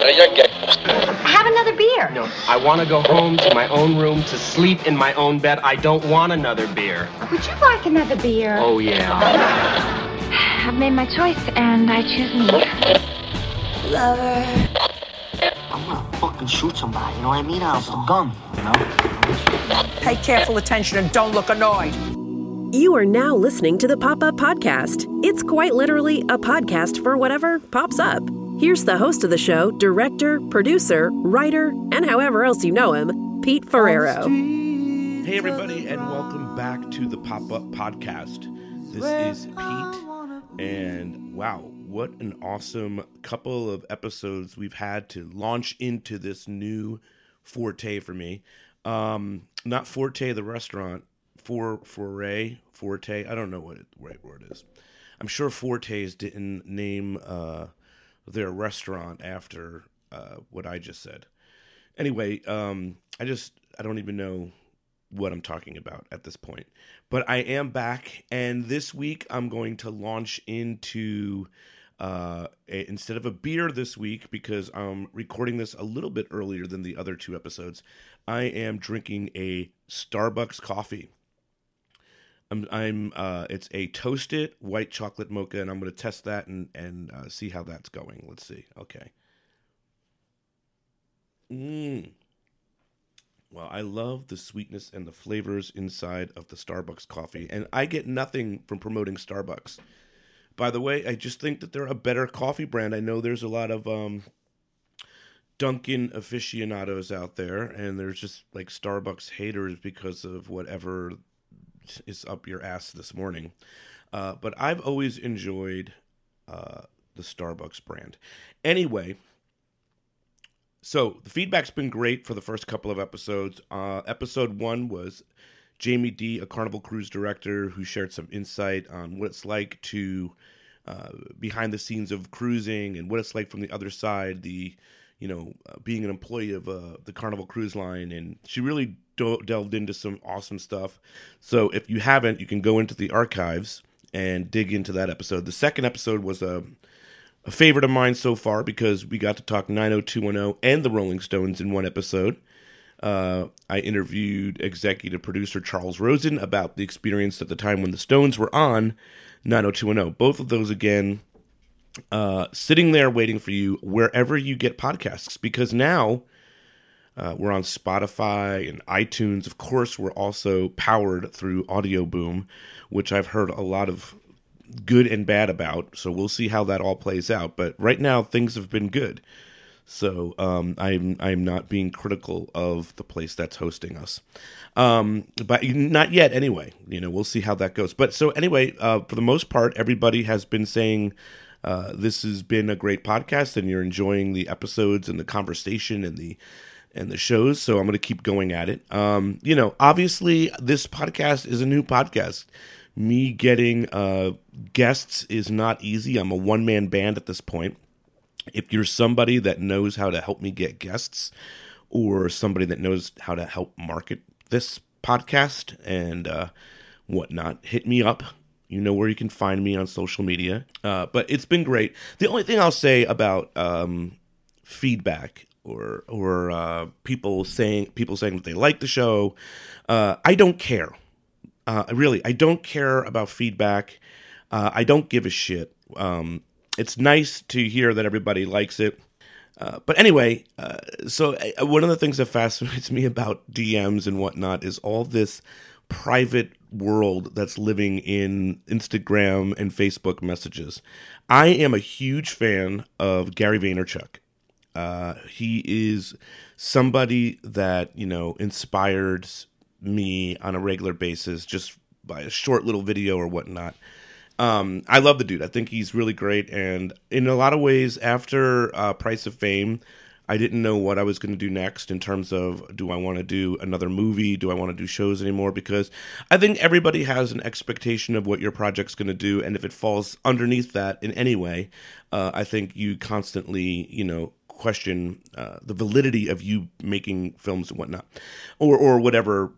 you're gay. Have another beer. No, I want to go home to my own room to sleep in my own bed. I don't want another beer. Would you like another beer? Oh, yeah. I've made my choice, and I choose me. Lover. I'm gonna fucking shoot somebody, you know what I mean? Out of a gun, you know? Pay careful attention and don't look annoyed. You are now listening to the Pop-Up Podcast. It's quite literally a podcast for whatever pops up. Here's the host of the show, director, producer, writer, and however else you know him, Pete Ferrero. Hey everybody, and welcome back to the Pop-Up Podcast. This is Pete, and wow, what an awesome couple of episodes we've had to launch into this new forte for me. Not Forte the restaurant, Forte, I don't know what the right word is. I'm sure Fortes didn't name their restaurant after what I just said. Anyway, I don't even know what I'm talking about at this point. But I am back, and this week I'm going to launch into, instead of a beer this week, because I'm recording this a little bit earlier than the other two episodes, I am drinking a Starbucks coffee. It's a toasted white chocolate mocha, and I'm going to test that and see how that's going. Let's see. Okay. Well, I love the sweetness and the flavors inside of the Starbucks coffee, and I get nothing from promoting Starbucks. By the way, I just think that they're a better coffee brand. I know there's a lot of Dunkin' aficionados out there, and there's just like Starbucks haters because of whatever is up your ass this morning. But I've always enjoyed the Starbucks brand. Anyway, so the feedback's been great for the first couple of episodes. Episode 1 was Jamie D, a Carnival Cruise director, who shared some insight on what it's like to behind the scenes of cruising and what it's like from the other side, being an employee of the Carnival Cruise Line. And she really delved into some awesome stuff. So if you haven't, you can go into the archives and dig into that episode. The second episode was a favorite of mine so far because we got to talk 90210 and the Rolling Stones in one episode. I interviewed executive producer Charles Rosen about the experience at the time when the Stones were on 90210. Both of those, again, sitting there waiting for you wherever you get podcasts, because now we're on Spotify and iTunes. Of course, we're also powered through Audio Boom, which I've heard a lot of good and bad about, so we'll see how that all plays out. But right now, things have been good. So I'm not being critical of the place that's hosting us. But not yet anyway. We'll see how that goes. But so anyway, for the most part, everybody has been saying this has been a great podcast and you're enjoying the episodes and the conversation and the shows. So I'm going to keep going at it. Obviously this podcast is a new podcast. Me getting guests is not easy. I'm a one-man band at this point. If you're somebody that knows how to help me get guests, or somebody that knows how to help market this podcast and whatnot, hit me up. You know where you can find me on social media. But it's been great. The only thing I'll say about feedback or people saying that they like the show, I don't care. Really, I don't care about feedback. I don't give a shit. It's nice to hear that everybody likes it. But anyway, so one of the things that fascinates me about DMs and whatnot is all this private world that's living in Instagram and Facebook messages. I am a huge fan of Gary Vaynerchuk. He is somebody that, inspires me on a regular basis just by a short little video or whatnot. I love the dude. I think he's really great. And in a lot of ways, after Price of Fame, I didn't know what I was going to do next in terms of, do I want to do another movie? Do I want to do shows anymore? Because I think everybody has an expectation of what your project's going to do. And if it falls underneath that in any way, I think you constantly, question the validity of you making films and whatnot, or whatever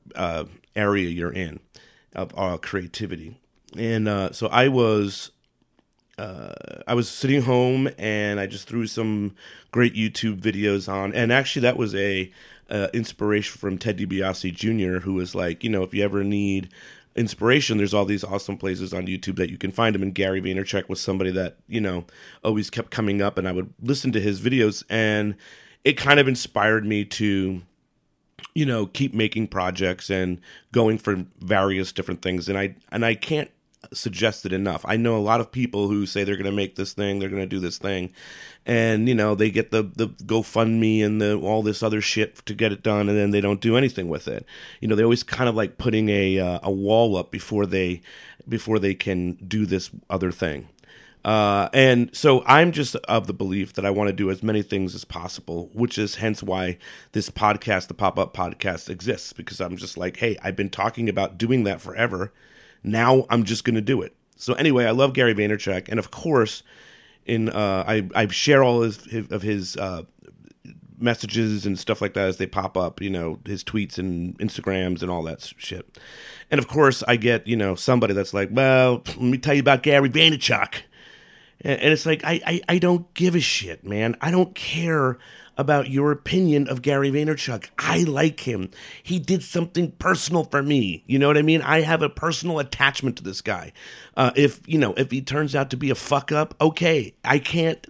area you're in of creativity. And so I was I was sitting home and I just threw some great YouTube videos on, and actually that was a inspiration from Ted DiBiase Jr., who was like, if you ever need inspiration, there's all these awesome places on YouTube that you can find him. And Gary Vaynerchuk was somebody that always kept coming up, and I would listen to his videos, and it kind of inspired me to keep making projects and going for various different things. And I can't suggest it enough. I know a lot of people who say they're going to make this thing, they're going to do this thing, and they get the GoFundMe and all this other shit to get it done, and then they don't do anything with it. They always kind of like putting a wall up before they can do this other thing. And so I'm just of the belief that I want to do as many things as possible, which is hence why this podcast, the Pop-Up Podcast, exists, because I'm just like, hey, I've been talking about doing that forever. Now I'm just going to do it. So anyway, I love Gary Vaynerchuk, and of course, I share all of his messages and stuff like that as they pop up. His tweets and Instagrams and all that shit. And of course, I get somebody that's like, well, let me tell you about Gary Vaynerchuk. And it's like, I don't give a shit, man. I don't care about your opinion of Gary Vaynerchuk. I like him. He did something personal for me. You know what I mean? I have a personal attachment to this guy. If he turns out to be a fuck up, okay. I can't,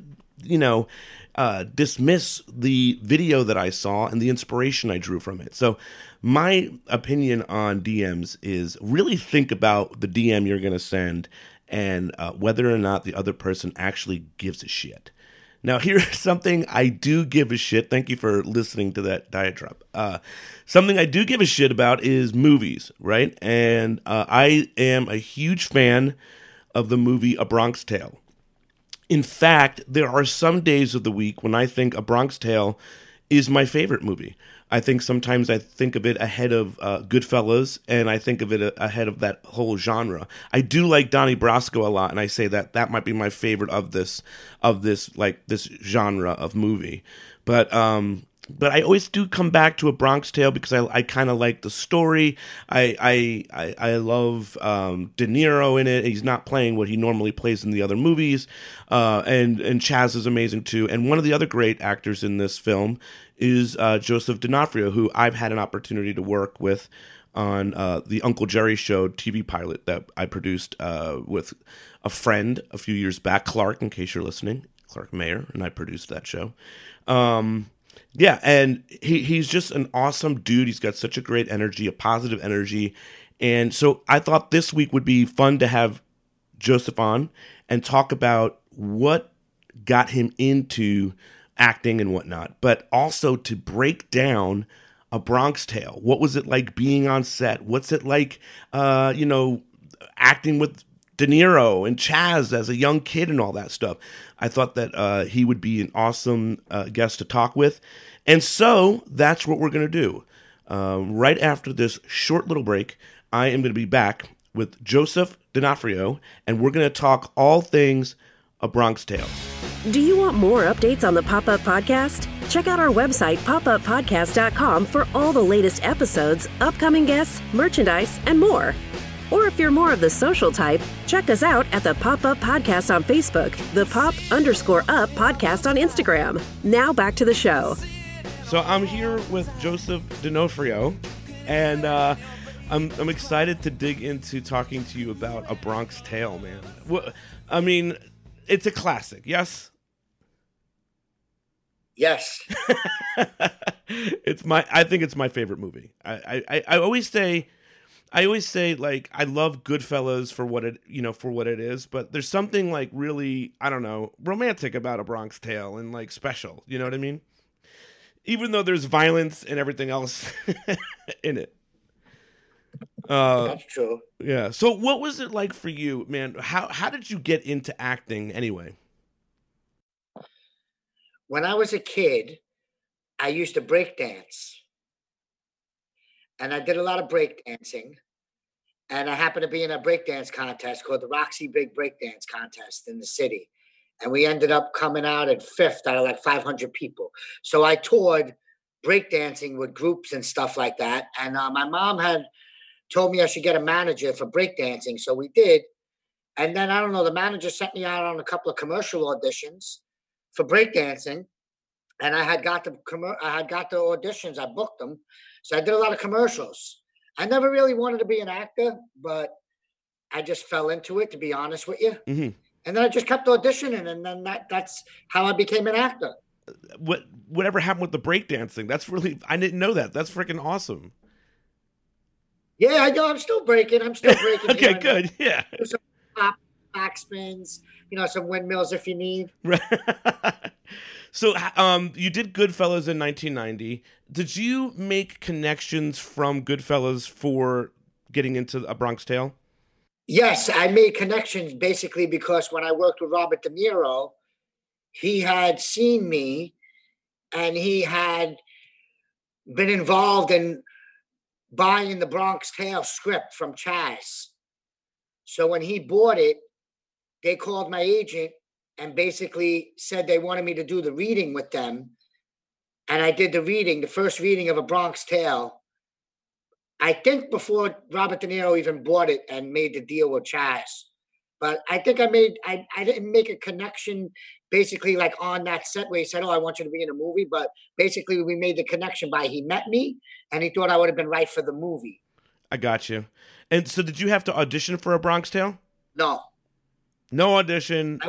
dismiss the video that I saw and the inspiration I drew from it. So my opinion on DMs is really think about the DM you're going to send and whether or not the other person actually gives a shit. Now, here's something I do give a shit. Thank you for listening to that diatribe. Something I do give a shit about is movies, right? And I am a huge fan of the movie A Bronx Tale. In fact, there are some days of the week when I think A Bronx Tale is my favorite movie. I think sometimes I think of it ahead of Goodfellas, and I think of it ahead of that whole genre. I do like Donnie Brasco a lot, and I say that might be my favorite of this genre of movie. But I always do come back to A Bronx Tale because I kind of like the story. I love De Niro in it. He's not playing what he normally plays in the other movies, and Chaz is amazing too. And one of the other great actors in this film is Joseph D'Onofrio, who I've had an opportunity to work with on the Uncle Jerry Show TV pilot that I produced with a friend a few years back, Clark, in case you're listening, Clark Mayer, and I produced that show. Yeah, and he's just an awesome dude. He's got such a great energy, a positive energy. And so I thought this week would be fun to have Joseph on and talk about what got him into acting and whatnot, but also to break down A Bronx Tale. What was it like being on set? What's it like, acting with De Niro and Chaz as a young kid and all that stuff? I thought that he would be an awesome guest to talk with. And so that's what we're going to do. Right after this short little break, I am going to be back with Joseph D'Onofrio, and we're going to talk all things A Bronx Tale. Do you want more updates on the Pop-Up Podcast? Check out our website, popuppodcast.com, for all the latest episodes, upcoming guests, merchandise, and more. Or if you're more of the social type, check us out at the Pop-Up Podcast on Facebook, the Pop_Up Podcast on Instagram. Now back to the show. So I'm here with Joseph D'Onofrio, and I'm excited to dig into talking to you about A Bronx Tale, man. I mean, it's a classic, yes? Yes. I think it's my favorite movie. I always say, like, I love Goodfellas for what it is, but there's something like really, I don't know, romantic about A Bronx Tale and like special, you know what I mean? Even though there's violence and everything else in it. That's true. Yeah. So what was it like for you, man? How did you get into acting anyway? When I was a kid, I used to break dance. And I did a lot of break dancing. And I happened to be in a breakdance contest called the Roxy Big Breakdance Contest in the city. And we ended up coming out at 5th out of like 500 people. So I toured breakdancing with groups and stuff like that. And my mom had told me I should get a manager for breakdancing. So we did. And then, I don't know, the manager sent me out on a couple of commercial auditions for breakdancing. And I had got the auditions. I booked them. So I did a lot of commercials. I never really wanted to be an actor, but I just fell into it, to be honest with you. Mm-hmm. And then I just kept auditioning, and then that's how I became an actor. Whatever happened with the breakdancing? I didn't know that. That's freaking awesome. Yeah, I know. I'm still breaking. Okay, good. Yeah. Some back spins, some windmills if you need. Right. So you did Goodfellas in 1990. Did you make connections from Goodfellas for getting into A Bronx Tale? Yes, I made connections basically because when I worked with Robert De Niro, he had seen me and he had been involved in buying the Bronx Tale script from Chaz. So when he bought it, they called my agent and basically said they wanted me to do the reading with them. And I did the first reading of A Bronx Tale, I think before Robert De Niro even bought it and made the deal with Chaz. But I think I didn't make a connection basically like on that set where he said, oh, I want you to be in a movie. But basically we made the connection by he met me and he thought I would have been right for the movie. I got you. And so did you have to audition for A Bronx Tale? No. No audition.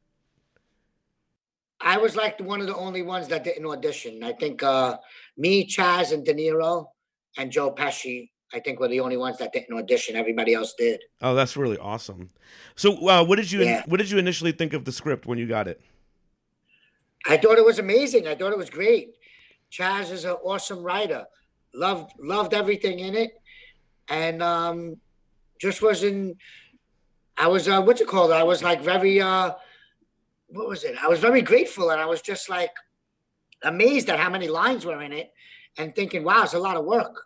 I was like one of the only ones that didn't audition. I think me, Chaz, and De Niro and Joe Pesci, I think were the only ones that didn't audition. Everybody else did. Oh, that's really awesome. So what did you initially think of the script when you got it? I thought it was amazing. I thought it was great. Chaz is an awesome writer. Loved everything in it. And just wasn't, I was, what's it called? I was like very, what was it? I was very grateful, and I was just like amazed at how many lines were in it and thinking, wow, it's a lot of work.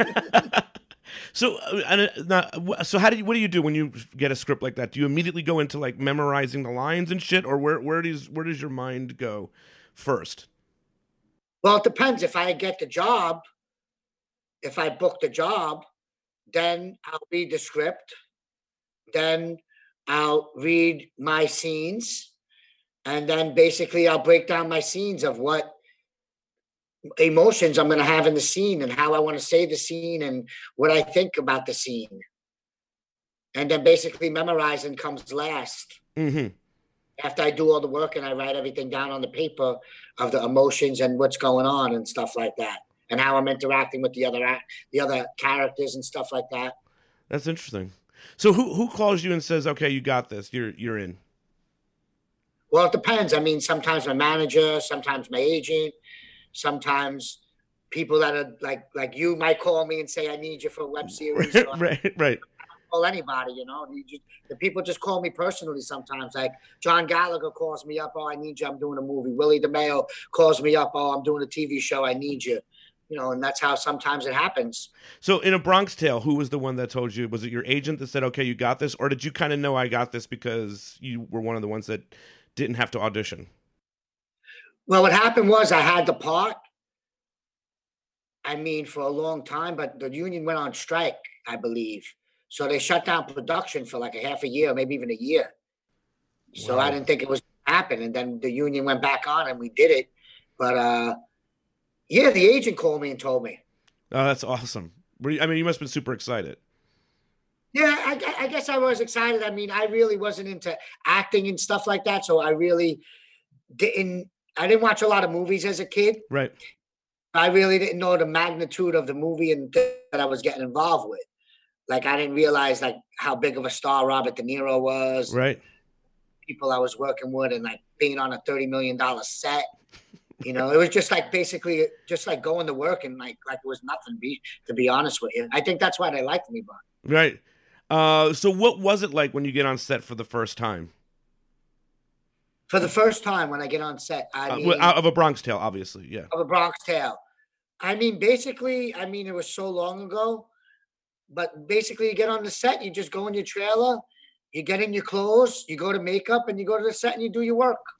So what do you do when you get a script like that? Do you immediately go into like memorizing the lines and shit, or where does your mind go first? Well, it depends. If I get the job, if I book the job, then I'll read the script. Then I'll read my scenes. And then basically I'll break down my scenes of what emotions I'm going to have in the scene and how I want to say the scene and what I think about the scene. And then basically memorizing comes last. Mm-hmm. After I do all the work and I write everything down on the paper of the emotions and what's going on and stuff like that. And how I'm interacting with the other characters and stuff like that. That's interesting. So who calls you and says, okay, you got this, you're in? Well, it depends. I mean, sometimes my manager, sometimes my agent, sometimes people that are like you might call me and say, I need you for a web series. Right. I call anybody, the people just call me personally sometimes. Like John Gallagher calls me up, oh, I need you, I'm doing a movie. Willie DeMeo calls me up, oh, I'm doing a TV show, I need you. And that's how sometimes it happens. So in A Bronx Tale, who was the one that told you? Was it your agent that said, okay, you got this? Or did you kind of know I got this because you were one of the ones that didn't have to audition? Well, what happened was I had the part, for a long time, but the union went on strike, I believe. So they shut down production for like a half a year, maybe even a year. So wow. I didn't think it was going to happen. And then the union went back on and we did it. But, yeah, the agent called me and told me. Oh, that's awesome. You must have been super excited. Yeah, I guess I was excited. I really wasn't into acting and stuff like that. So I really didn't watch a lot of movies as a kid. Right. I really didn't know the magnitude of the movie and that I was getting involved with. Like, I didn't realize like how big of a star Robert De Niro was. Right. People I was working with and like being on a $30 million set. It was just like basically just like going to work and like it was nothing, to be honest with you. I think that's why they liked me, but right. So what was it like when you get on set for the first time? For the first time when I get on set, of A Bronx Tale, obviously, yeah. Of A Bronx Tale. Basically, it was so long ago, but basically you get on the set, you just go in your trailer, you get in your clothes, you go to makeup, and you go to the set and you do your work.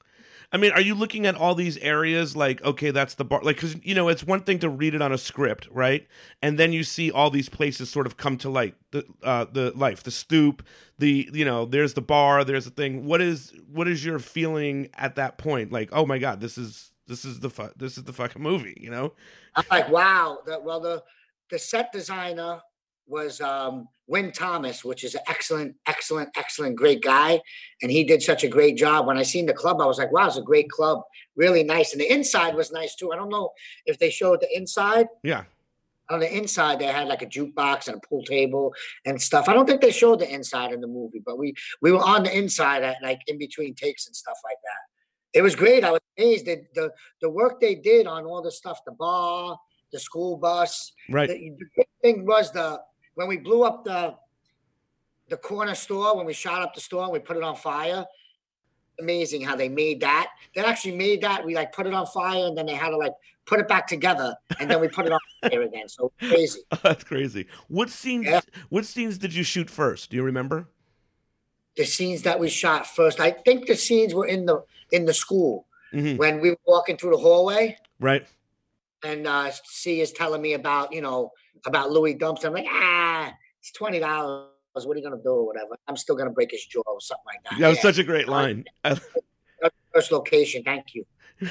I mean, are you looking at all these areas like, okay, that's the bar? Like, because, it's one thing to read it on a script, right? And then you see all these places sort of come to light, the life, the stoop, there's the bar, there's the thing. What is your feeling at that point? Like, oh my God, this is the fucking movie, I'm like, wow. The set designer was Wynn Thomas, which is an excellent, great guy. And he did such a great job. When I seen the club, I was like, wow, it's a great club. Really nice. And the inside was nice too. I don't know if they showed the inside. Yeah. On the inside, they had like a jukebox and a pool table and stuff. I don't think they showed the inside in the movie, but we were on the inside at like in between takes and stuff like that. It was great. I was amazed at the work they did on all the stuff, the bar, the school bus. Right. The big thing was when we blew up the corner store, when we shot up the store and we put it on fire. Amazing how they made that. They actually made that. We like put it on fire and then they had to like put it back together and then we put it on fire again. So crazy. That's crazy. What scenes did you shoot first? Do you remember? The scenes that we shot first. I think the scenes were in the school when we were walking through the hallway. Right. And C is telling me about Louis Dumps. I'm like, it's $20. What are you gonna do or whatever? I'm still gonna break his jaw or something like that. That was such a great line. First location, thank you.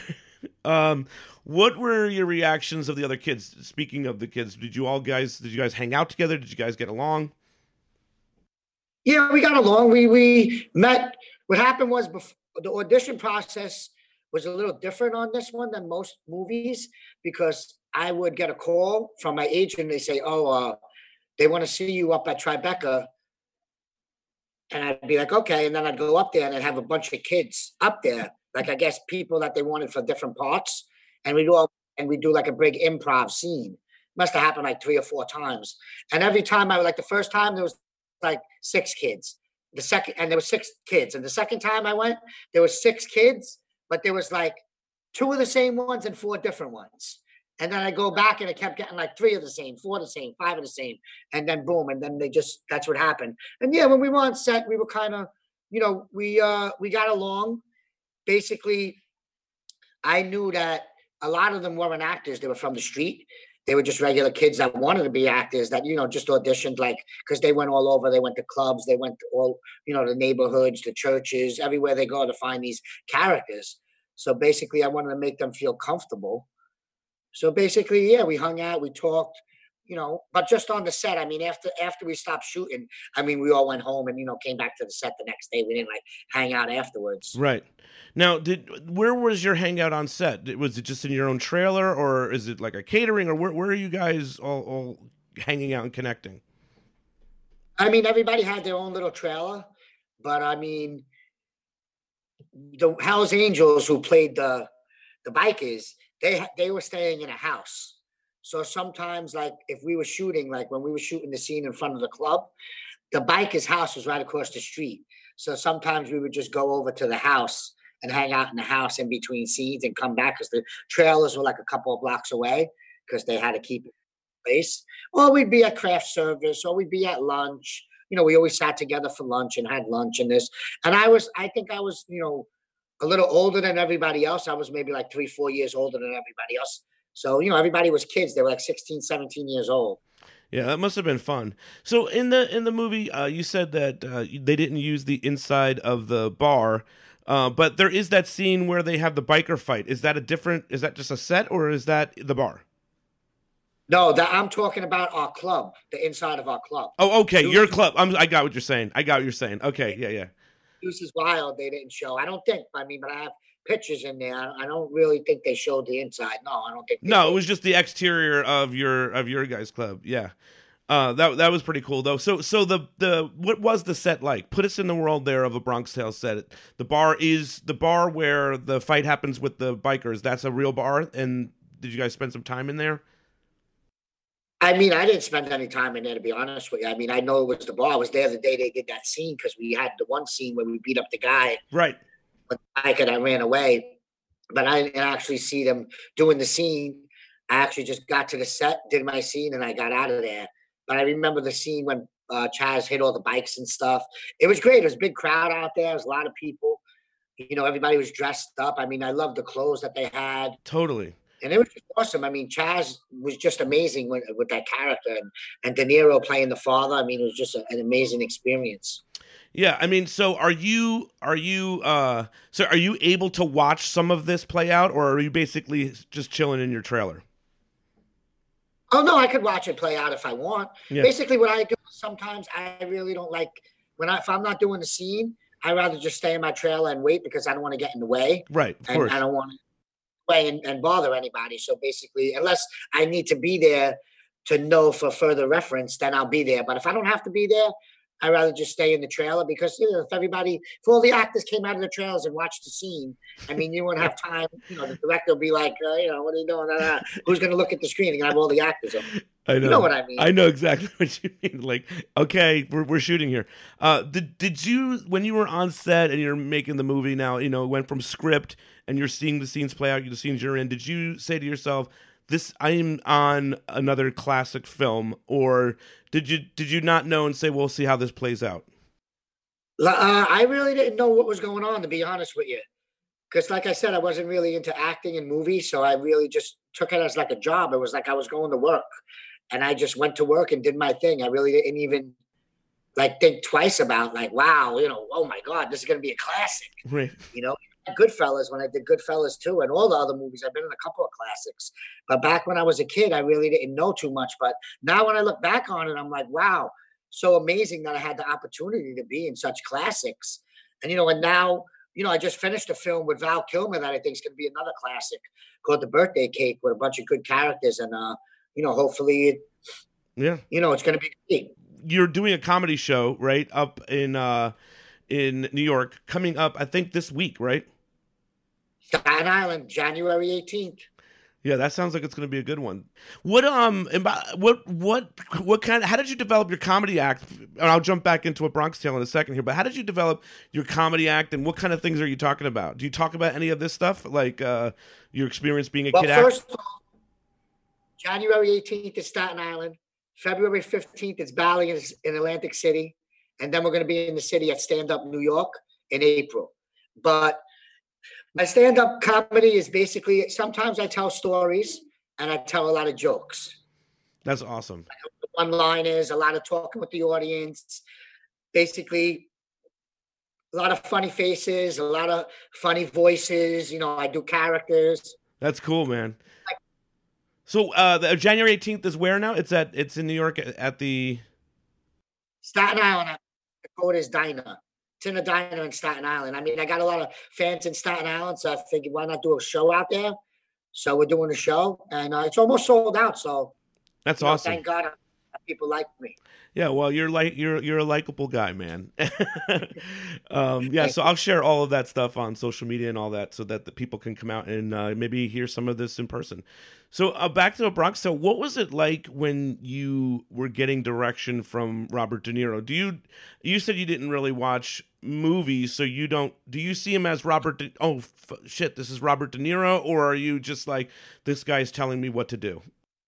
What were your reactions of the other kids? Speaking of the kids, did you guys hang out together? Did you guys get along? Yeah, we got along. We met. What happened was the audition process was a little different on this one than most movies because I would get a call from my agent. They say, they want to see you up at Tribeca. And I'd be like, okay. And then I'd go up there and I'd have a bunch of kids up there. Like, I guess people that they wanted for different parts. And we do like a big improv scene. Must have happened like 3 or 4 times. And every time the first time there was like 6 kids. There were 6 kids. And the second time I went, there was 6 kids, but there was like 2 of the same ones and 4 different ones. And then I go back and I kept getting like 3 of the same, 4 of the same, 5 of the same. And then boom. And then that's what happened. And yeah, when we were on set, we were kind of, we got along. Basically, I knew that a lot of them weren't actors. They were from the street. They were just regular kids that wanted to be actors that, just auditioned because they went all over. They went to clubs. They went to all, the neighborhoods, the churches, everywhere they go to find these characters. So basically, I wanted to make them feel comfortable. So basically, yeah, we hung out, we talked, but just on the set. I mean, after we stopped shooting, we all went home and, came back to the set the next day. We didn't hang out afterwards. Right. Now, where was your hangout on set? Was it just in your own trailer or is it like a catering or where are you guys all hanging out and connecting? Everybody had their own little trailer, but the Hell's Angels who played the bikers, they were staying in a house. So sometimes, if we were shooting, when we were shooting the scene in front of the club, the biker's house was right across the street. So sometimes we would just go over to the house and hang out in the house in between scenes and come back because the trailers were like a couple of blocks away because they had to keep it in place. Or we'd be at craft service or we'd be at lunch. We always sat together for lunch and had lunch and this. And I think I was, a little older than everybody else. I was maybe 3-4 years older than everybody else. So, everybody was kids. They were 16, 17 years old. Yeah, that must have been fun. So in the movie, you said that they didn't use the inside of the bar, but there is that scene where they have the biker fight. Is that just a set or is that the bar? No, I'm talking about our club, the inside of our club. Oh, okay, your club. I got what you're saying. Okay, yeah. Deuces Wild, they didn't show. I don't think. But I have pictures in there. I don't really think they showed the inside. No, I don't think. No, it was just the exterior of your guys' club. Yeah, that was pretty cool though. So the what was the set like? Put us in the world there of a Bronx Tale set. The bar is the bar where the fight happens with the bikers. That's a real bar. And did you guys spend some time in there? I didn't spend any time in there, to be honest with you. I know it was the bar. I was there the day they did that scene because we had the one scene where we beat up the guy. Right. With the bike and I ran away. But I didn't actually see them doing the scene. I actually just got to the set, did my scene, and I got out of there. But I remember the scene when Chaz hit all the bikes and stuff. It was great. It was a big crowd out there. There was a lot of people. You know, everybody was dressed up. I mean, I loved the clothes that they had. Totally. And it was just awesome. I mean, Chaz was just amazing with that character, and De Niro playing the father. I mean, it was just an amazing experience. Yeah, I mean, so are you able to watch some of this play out, or are you basically just chilling in your trailer? Oh no, I could watch it play out if I want. Yeah. Basically, what I do sometimes, I really don't like if I'm not doing the scene, I rather just stay in my trailer and wait because I don't want to get in the way. Right, of course. I don't want to way and bother anybody. So basically, unless I need to be there to know for further reference, then I'll be there. But if I don't have to be there, I'd rather just stay in the trailer because, you know, if all the actors came out of the trailers and watched the scene, I mean, you won't have time. You know, the director will be like, you know, what are you doing? Who's going to look at the screen and have all the actors on? I know. You know what I mean? I know exactly what you mean. Like, okay, we're shooting here. Did you, when you were on set and you're making the movie now, you know, it went from script and you're seeing the scenes play out, the scenes you're in, did you say to yourself, I'm on another classic film, or did you not know and say, we'll see how this plays out? I really didn't know what was going on, to be honest with you. Because like I said, I wasn't really into acting in movies, so I really just took it as like a job. It was like I was going to work, and I just went to work and did my thing. I really didn't even like think twice about like, wow, you know, oh my God, this is going to be a classic. Right. You know, Goodfellas, when I did Goodfellas too, and all the other movies, I've been in a couple of classics. But back when I was a kid, I really didn't know too much. But now when I look back on it, I'm like, wow, so amazing that I had the opportunity to be in such classics. And, you know, and now, you know, I just finished a film with Val Kilmer that I think is going to be another classic called The Birthday Cake with a bunch of good characters. And, you know, hopefully, you know, it's going to be great. You're doing a comedy show, right, up in New York, coming up, I think, this week, right? Staten Island, January 18th. Yeah, that sounds like it's going to be a good one. What kind of, how did you develop your comedy act? And I'll jump back into a Bronx Tale in a second here, but how did you develop your comedy act, and what kind of things are you talking about? Do you talk about any of this stuff, like your experience being a kid actor? First of all, January 18th is Staten Island. February 15th is Bali in Atlantic City. And then we're going to be in the city at Stand Up New York in April. But my stand-up comedy is basically, sometimes I tell stories and I tell a lot of jokes. That's awesome. One-liners, a lot of talking with the audience, basically a lot of funny faces, a lot of funny voices. You know, I do characters. That's cool, man. So January 18th is where now? It's in New York at the Staten Island. Dakota's Diner. It's in a diner in Staten Island. I mean, I got a lot of fans in Staten Island, so I figured why not do a show out there? So we're doing a show, and it's almost sold out. So that's awesome. Thank God people like me. Yeah, well, you're a likable guy, man. So I'll share all of that stuff on social media and all that, so that the people can come out and maybe hear some of this in person. So back to the Bronx. So what was it like when you were getting direction from Robert De Niro? You said you didn't really watch movies, so do you see him as this is Robert De Niro, or are you just like, this guy's telling me what to do?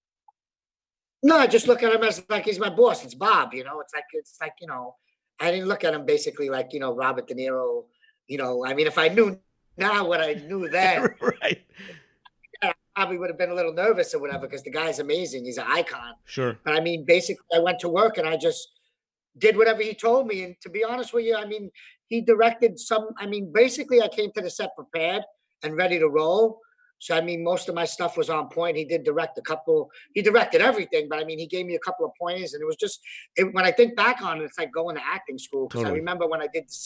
No, I just look at him as like he's my boss. It's Bob, you know. It's like, you know, I didn't look at him basically like, you know, Robert De Niro, you know. I mean, if I knew now what I knew then, right. I probably would have been a little nervous or whatever, because the guy's amazing. He's an icon. Sure. But I mean, basically, I went to work and I just did whatever he told me. And to be honest with you, I mean, he directed basically I came to the set prepared and ready to roll. So, I mean, most of my stuff was on point. He did direct he directed everything, but I mean, he gave me a couple of pointers, and it was just, when I think back on it, it's like going to acting school. Because I remember when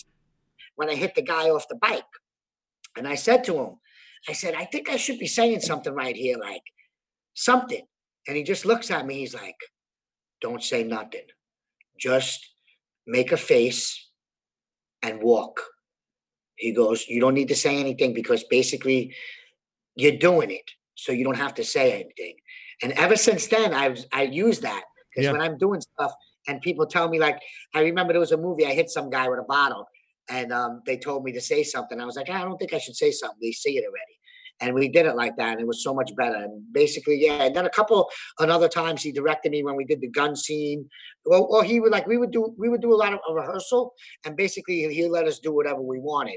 I hit the guy off the bike, and I said to him, I think I should be saying something right here, like something. And he just looks at me. He's like, don't say nothing. Just make a face and walk. He goes, you don't need to say anything, because basically you're doing it, so you don't have to say anything. And ever since then, I use that, because when I'm doing stuff and people tell me, like, I remember there was a movie, I hit some guy with a bottle, and they told me to say something. I was like, I don't think I should say something. They say it already. And we did it like that, and it was so much better. And basically, and then another times he directed me when we did the gun scene, or he would, like, we would do a lot of a rehearsal, and basically he let us do whatever we wanted.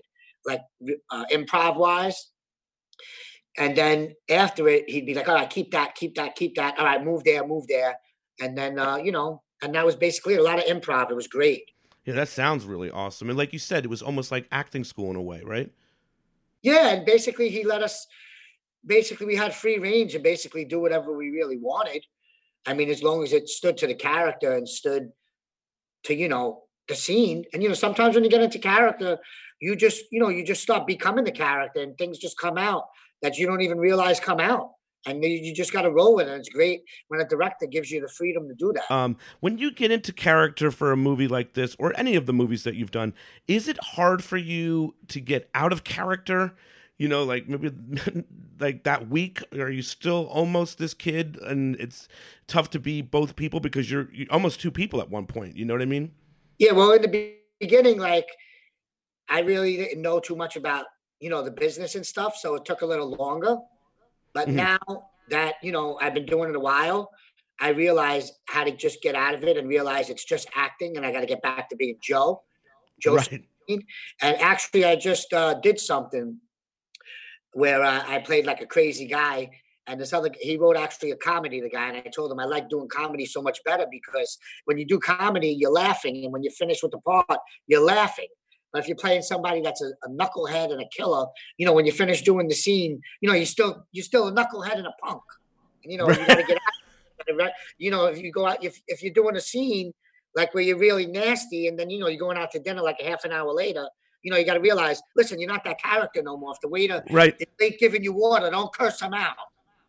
like improv wise. And then after it, he'd be like, all right, keep that. All right, move there. And then, and that was basically a lot of improv. It was great. Yeah, that sounds really awesome. And like you said, it was almost like acting school in a way, right? Yeah, and basically he let us, we had free range and basically do whatever we really wanted. I mean, as long as it stood to the character and stood to, the scene. And, sometimes when you get into character, you just start becoming the character and things just come out that you don't even realize come out. And you just got to roll with it. And it's great when a director gives you the freedom to do that. When you get into character for a movie like this, or any of the movies that you've done, is it hard for you to get out of character? Like maybe like that week, are you still almost this kid? And it's tough to be both people because you're almost two people at one point. You know what I mean? Yeah. Well, in the beginning, like I really didn't know too much about, the business and stuff. So it took a little longer. But now that, I've been doing it a while, I realize how to just get out of it and realize it's just acting and I got to get back to being Joe. Right. And actually, I just did something where I played like a crazy guy. And he wrote actually a comedy, the guy. And I told him I like doing comedy so much better because when you do comedy, you're laughing. And when you finish with the part, you're laughing. But if you're playing somebody that's a knucklehead and a killer, when you finish doing the scene, you're still a knucklehead and a punk. And, you got to get out. If you go out, if you're doing a scene like where you're really nasty and then, you're going out to dinner like a half an hour later, you got to realize, listen, you're not that character no more. If the waiter is late giving you water, don't curse him out.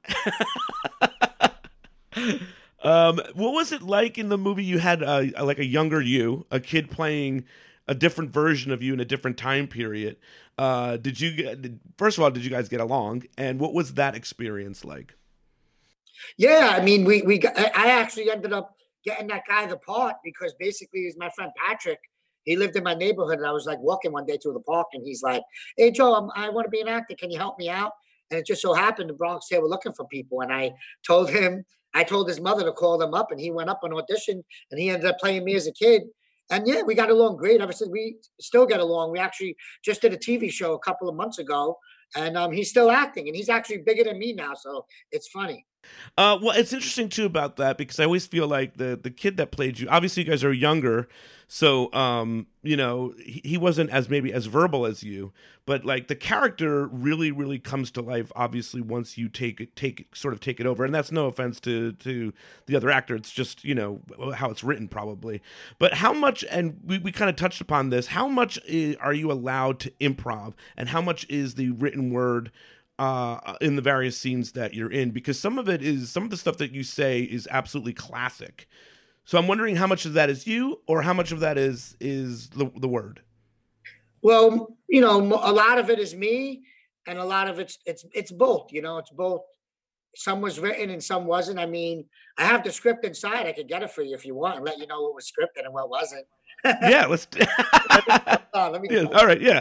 What was it like in the movie? You had like a younger you, a kid playing a different version of you in a different time period. First of all, did you guys get along? And what was that experience like? Yeah, I mean, I actually ended up getting that guy the part because basically he's my friend Patrick. He lived in my neighborhood and I was like walking one day through the park and he's like, hey, Joe, I want to be an actor. Can you help me out? And it just so happened the Bronx, they were looking for people. And I told his mother to call them up and he went up and auditioned and he ended up playing me as a kid. And yeah, we got along great. Ever since we still get along. We actually just did a TV show a couple of months ago and he's still acting and he's actually bigger than me now. So it's funny. Well, it's interesting too about that because I always feel like the kid that played you, obviously you guys are younger. So, he wasn't maybe as verbal as you, but like the character really, really comes to life. Obviously, once you take it over, and that's no offense to the other actor. It's just, how it's written probably, but how much, and we kind of touched upon this, how much are you allowed to improv and how much is the written word in the various scenes that you're in? Because some of the stuff that you say is absolutely classic. So I'm wondering how much of that is you or how much of that is the word? Well, a lot of it is me and a lot of it's both, it's both. Some was written and some wasn't. I mean, I have the script inside. I could get it for you if you want and let you know what was scripted and what wasn't. Yeah, let's. Let me yeah, all right, yeah.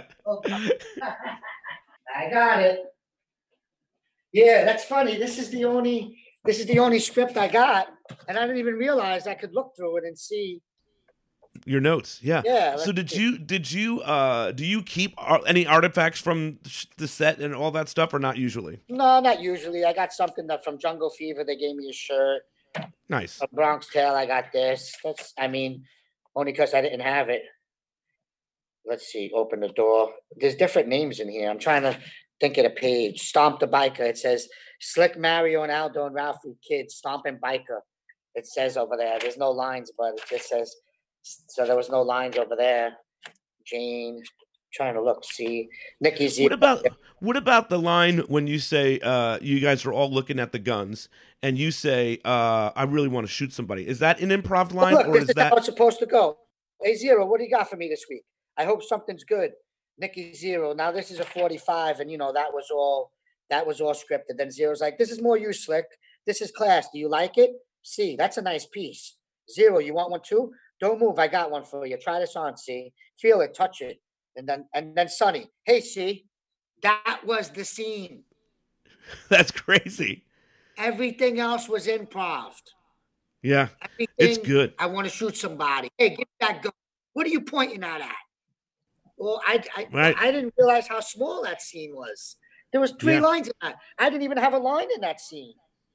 I got it. Yeah, that's funny. This is the only script I got, and I didn't even realize I could look through it and see your notes. Yeah. Yeah. So do you keep any artifacts from the set and all that stuff, or not usually? No, not usually. I got something from Jungle Fever. They gave me a shirt. Nice. A Bronx Tale. I got this. Only because I didn't have it. Let's see. Open the door. There's different names in here. I'm trying to think of the page. Stomp the Biker. It says Slick, Mario, and Aldo and Ralphie kids stomping biker. It says over there. There's no lines, but it just says. So there was no lines over there. Jane, trying to look, see Nikki's. What about the line when you say you guys are all looking at the guns and you say I really want to shoot somebody? Is that an improv line or is that how it's supposed to go? Hey Zero, what do you got for me this week? I hope something's good. Nikki Zero. Now this is a 45, and that was all scripted. Then Zero's like, this is more you, Slick. This is class. Do you like it? See, that's a nice piece. Zero, you want one too? Don't move. I got one for you. Try this on, see. Feel it, touch it. And then Sonny, hey, see, that was the scene. That's crazy. Everything else was improv. Yeah, it's good. I want to shoot somebody. Hey, give me that gun. What are you pointing at? Well, Right. I didn't realize how small that scene was. There was 3 Yeah. lines in that. I didn't even have a line in that scene.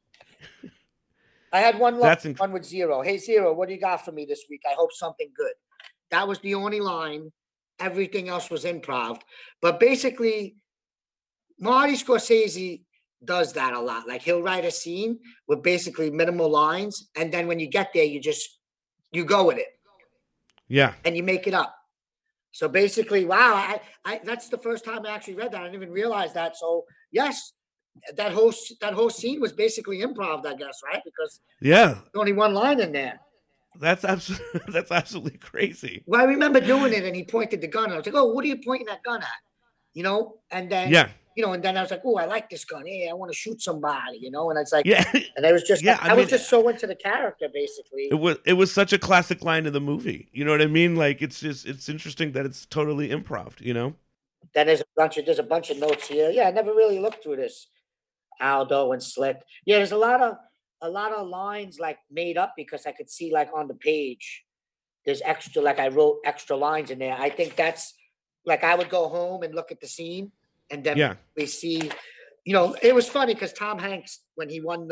I had one line, That's one with Zero. Hey, Zero, what do you got for me this week? I hope something good. That was the only line. Everything else was improv. But basically, Marty Scorsese does that a lot. Like he'll write a scene with basically minimal lines, and then when you get there, you go with it Yeah. and you make it up. So basically, wow, I that's the first time I actually read that. I didn't even realize that. So yes, that whole scene was basically improv, I guess, right? Because Yeah. there's only one line in there. That's absolutely crazy. Well, I remember doing it, and he pointed the gun. And I was like, "Oh, what are you pointing that gun at?" You know, and then Yeah. you know, and then I was like, "Oh, I like this gun. Hey, I want to shoot somebody." You know, and it's like, Yeah. and I was just, Yeah, I was just so into the character, basically. It was such a classic line in the movie. You know what I mean? Like it's interesting that it's totally improv, you know? Then there's a bunch of notes here. Yeah, I never really looked through this. Aldo and Slick. Yeah, there's a lot of lines like made up because I could see like on the page. There's extra, like I wrote extra lines in there. I think that's like I would go home and look at the scene, and then we see, you know, it was funny because Tom Hanks, when he got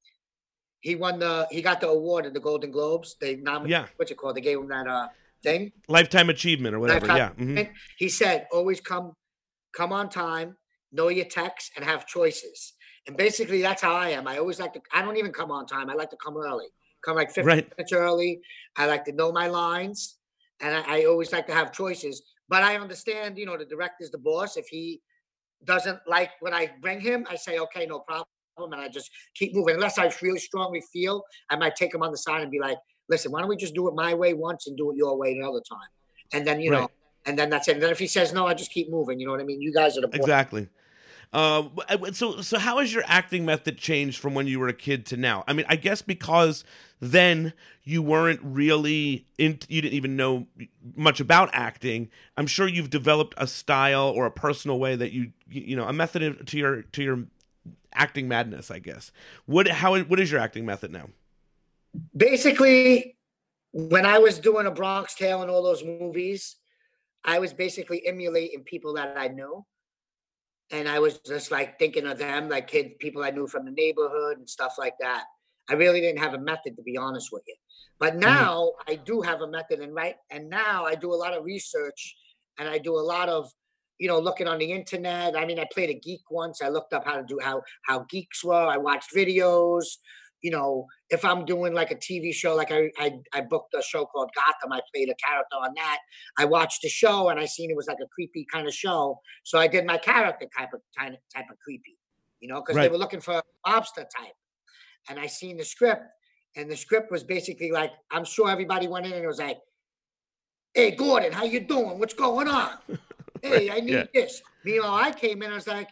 the award at the Golden Globes. They nominated, what's it called? They gave him that thing, Lifetime Achievement or whatever. Yeah. Mm-hmm. He said, always come on time, know your text, and have choices. And basically, that's how I am. I always like to. I don't even come on time. I like to come early. Come like 15 minutes early. I like to know my lines, and I always like to have choices. But I understand, you know, the director's the boss. If he doesn't like what I bring him, I say, okay, no problem, and I just keep moving. Unless I really strongly feel, I might take him on the side and be like, listen, why don't we just do it my way once and do it your way another time? And then, you know, and then that's it. And then if he says no, I just keep moving. You know what I mean? You guys are the boss. Exactly. So how has your acting method changed from when you were a kid to now? I mean, I guess because then you weren't really you didn't even know much about acting. I'm sure you've developed a style or a personal way that you know, a method to your acting madness, I guess. What is your acting method now? Basically, when I was doing A Bronx Tale and all those movies, I was basically emulating people that I knew. And I was just like thinking of them, like people I knew from the neighborhood and stuff like that. I really didn't have a method, to be honest with you. But now I do have a method, and now I do a lot of research, and I do a lot of, you know, looking on the internet. I mean, I played a geek once. I looked up how geeks were. I watched videos. You know, if I'm doing like a TV show, like I booked a show called Gotham. I played a character on that. I watched the show and I seen it was like a creepy kind of show. So I did my character type of creepy, you know, because they were looking for a mobster type. And I seen the script, and the script was basically like, I'm sure everybody went in and it was like, hey, Gordon, how you doing? What's going on? Hey, I need this. Meanwhile, I came in, I was like,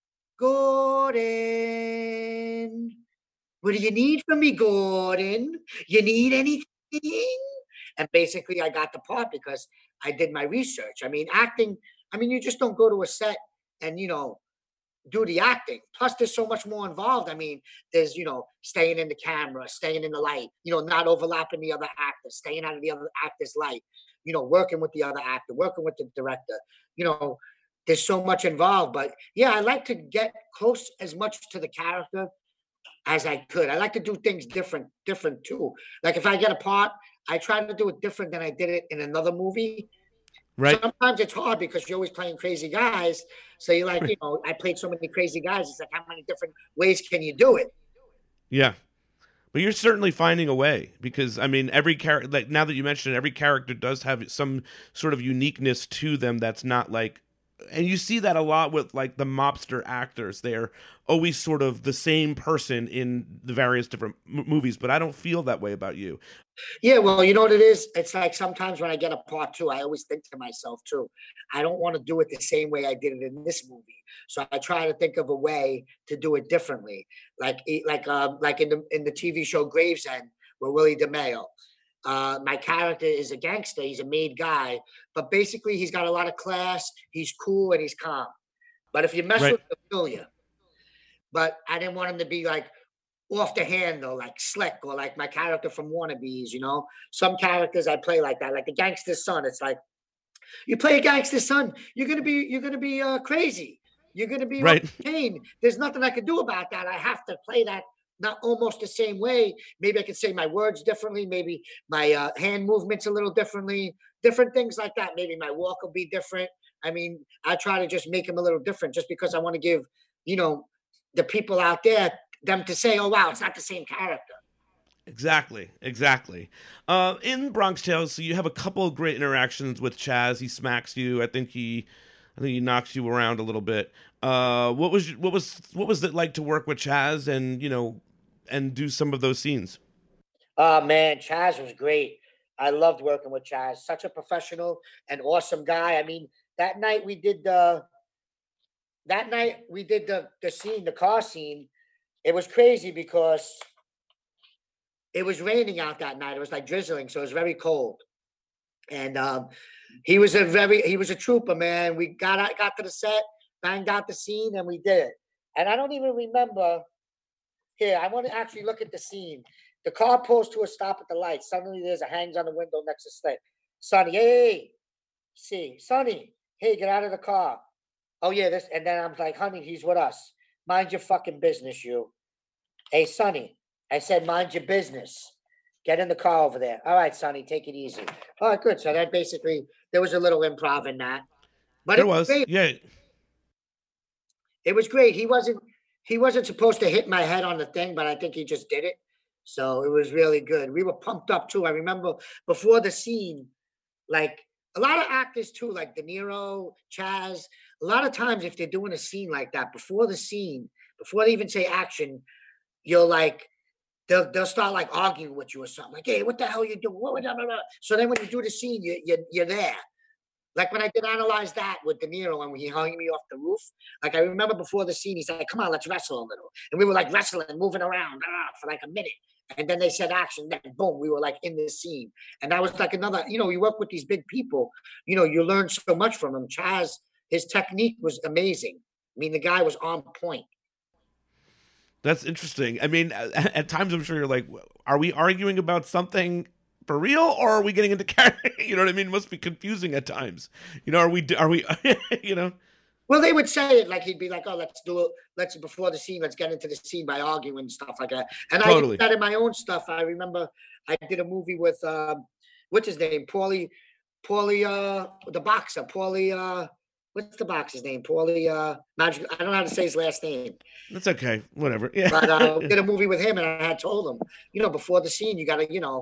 Gordon, what do you need from me, Gordon? You need anything? And basically, I got the part because I did my research. I mean, acting, you just don't go to a set and, you know, do the acting. Plus, there's so much more involved. I mean, there's, you know, staying in the camera, staying in the light, you know, not overlapping the other actor, staying out of the other actor's light, you know, working with the other actor, working with the director. You know, there's so much involved. But yeah, I like to get close as much to the character as I could. I like to do things different too. Like if I get a part, I try to do it different than I did it in another movie. Right. Sometimes it's hard because you're always playing crazy guys. So you're like, you know, I played so many crazy guys. It's like, how many different ways can you do it? Yeah. But you're certainly finding a way because, I mean, every character, like now that you mention it, every character does have some sort of uniqueness to them that's not like, and you see that a lot with like the mobster actors. They're always sort of the same person in the various different movies, but I don't feel that way about you. Yeah, well, you know what it is? It's like sometimes when I get a part two, I always think to myself too, I don't want to do it the same way I did it in this movie. So I try to think of a way to do it differently. Like in the TV show Gravesend with Willie DeMeo. My character is a gangster. He's a made guy, but basically he's got a lot of class. He's cool and he's calm. But if you mess with him, he'll kill you. But I didn't want him to be like off the handle, like Slick, or like my character from Wannabes, you know. Some characters I play like that, like the gangster's son. It's like You play a gangster's son, you're gonna be crazy. You're gonna be Right. in pain. There's nothing I can do about that. I have to play that not almost the same way. Maybe I could say my words differently. Maybe my hand movements a little differently. Different things like that. Maybe my walk will be different. I mean, I try to just make them a little different, just because I want to give the people out there them to say, "Oh wow, it's not the same character." Exactly. In Bronx Tales, so you have a couple of great interactions with Chaz. He smacks you. I think he knocks you around a little bit. What was it like to work with Chaz and do some of those scenes? Oh man, Chaz was great. I loved working with Chaz. Such a professional and awesome guy. I mean, that night we did the scene, the car scene. It was crazy because it was raining out that night. It was like drizzling, so it was very cold. And he was a trooper, man. We got to the set, banged out the scene, and we did it. And I don't even remember. Here, I want to actually look at the scene. The car pulls to a stop at the light. Suddenly, there's a hangs on the window next to Slick. Sonny, hey, see, Sonny, hey, get out of the car. Oh yeah, this. And then I'm like, honey, he's with us. Mind your fucking business, you. Hey, Sonny. I said, mind your business. Get in the car over there. All right, Sonny, take it easy. All right, good. So that basically, there was a little improv in that. But There was, great. yeah. It was great. He wasn't supposed to hit my head on the thing, but I think he just did it. So it was really good. We were pumped up too. I remember before the scene, like a lot of actors too, like De Niro, Chaz, a lot of times if they're doing a scene like that, before the scene, before they even say action, you're like, they'll start like arguing with you or something. Like, hey, what the hell are you doing? So then when you do the scene, you're there. Like when I did Analyze That with De Niro and when he hung me off the roof. Like I remember before the scene, he's like, come on, let's wrestle a little. And we were like wrestling, moving around for like a minute. And then they said action, then boom, we were like in the scene. And that was like another, you work with these big people, you learn so much from them. Chaz, his technique was amazing. I mean, the guy was on point. That's interesting. I mean, at times I'm sure you're like, are we arguing about something for real, or are we getting into character? You know what I mean? It must be confusing at times. Are we? Well, they would say it like he'd be like, "Oh, let's do it. Let's before the scene. Let's get into the scene by arguing and stuff like that." And totally. I did that in my own stuff. I remember I did a movie with what's his name, Paulie, the boxer, Paulie. What's the boxer's name? Paulie Magic. I don't know how to say his last name. That's okay. Whatever. Yeah. But did a movie with him, and I had told him, before the scene, you got to,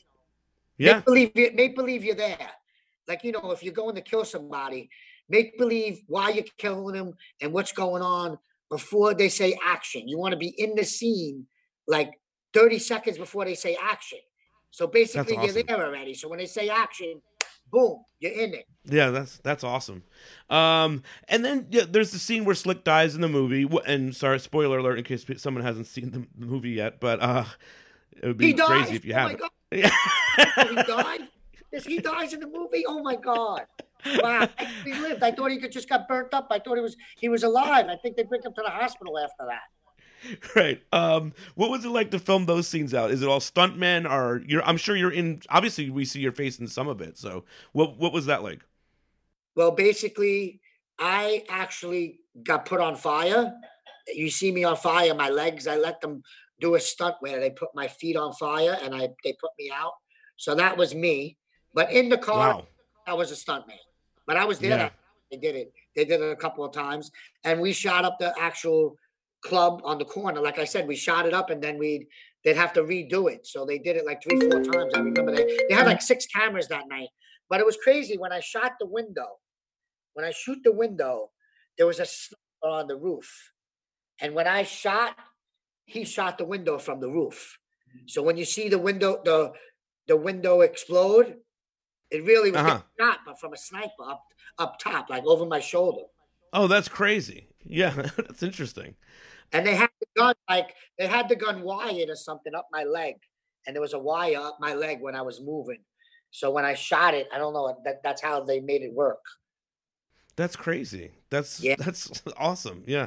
yeah, make believe you're there. Like, if you're going to kill somebody, make believe why you're killing them and what's going on before they say action. You want to be in the scene like 30 seconds before they say action. So basically, awesome. You're there already. So when they say action, boom, you're in it. Yeah, that's awesome. And then there's the scene where Slick dies in the movie. And sorry, spoiler alert in case someone hasn't seen the movie yet. But it would be crazy if you haven't. Yeah. He died? Yes, he dies in the movie? Oh my God. Wow. He lived. I thought he just got burnt up. I thought he was alive. I think they bring him to the hospital after that. Right. What was it like to film those scenes out? Is it all stuntmen, or I'm sure you're in, obviously we see your face in some of it. So what was that like? Well, basically I actually got put on fire. You see me on fire, my legs, I let them do a stunt where they put my feet on fire and they put me out. So that was me. But in the car, wow. I was a stuntman. But I was there. Yeah. They did it. They did it a couple of times. And we shot up the actual club on the corner. Like I said, we shot it up and then they'd have to redo it. So they did it like 3-4 times. I remember they had like 6 cameras that night. But it was crazy when I shot the window. When I shoot the window, there was a sniper on the roof. And when I shot, he shot the window from the roof. So when you see the window, the window explode, it really was a shot, but from a sniper up top, like over my shoulder. Oh, that's crazy. Yeah, that's interesting. And they had the gun wired or something up my leg. And there was a wire up my leg when I was moving. So when I shot it, I don't know, that's how they made it work. That's crazy. That's awesome. Yeah.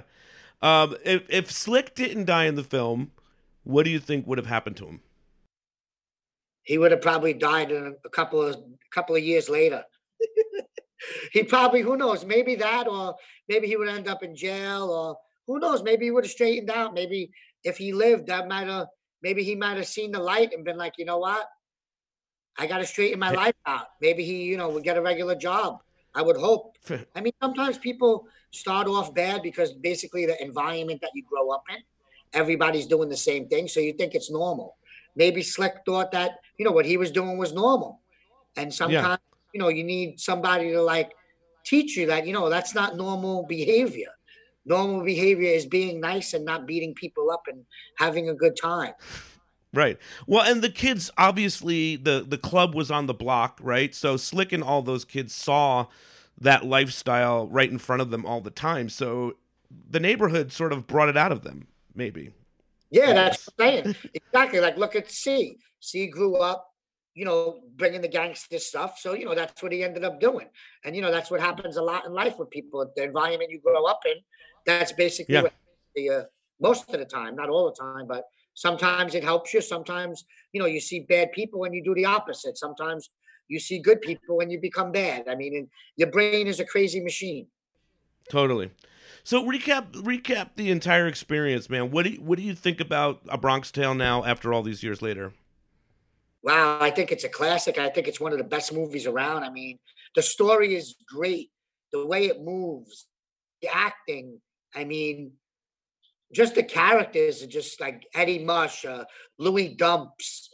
If Slick didn't die in the film, what do you think would have happened to him? He would have probably died in a couple of years later. He probably, who knows, maybe that, or maybe he would end up in jail, or who knows, maybe he would have straightened out. Maybe if he lived, maybe he might have seen the light and been like, you know what? I got to straighten my life out. Maybe he, would get a regular job. I would hope. I mean, sometimes people start off bad because basically the environment that you grow up in, everybody's doing the same thing. So you think it's normal. Maybe Slick thought that, what he was doing was normal. And sometimes, you need somebody to like teach you that, that's not normal behavior. Normal behavior is being nice and not beating people up and having a good time. Right. Well, and the kids, obviously, the club was on the block, right? So Slick and all those kids saw that lifestyle right in front of them all the time. So the neighborhood sort of brought it out of them, maybe. Yeah, that's what I'm saying. Exactly. Like, look at C. C grew up, bringing the gangster stuff. So, that's what he ended up doing. And, that's what happens a lot in life with people. The environment you grow up in, that's basically what most of the time, not all the time, but sometimes it helps you. Sometimes, you see bad people and you do the opposite. Sometimes you see good people and you become bad. I mean, your brain is a crazy machine. Totally. So recap the entire experience, man. What do you think about A Bronx Tale now after all these years later? Wow, I think it's a classic. I think it's one of the best movies around. I mean, the story is great. The way it moves, the acting. I mean, just the characters are just like Eddie Mush, Louis Dumps,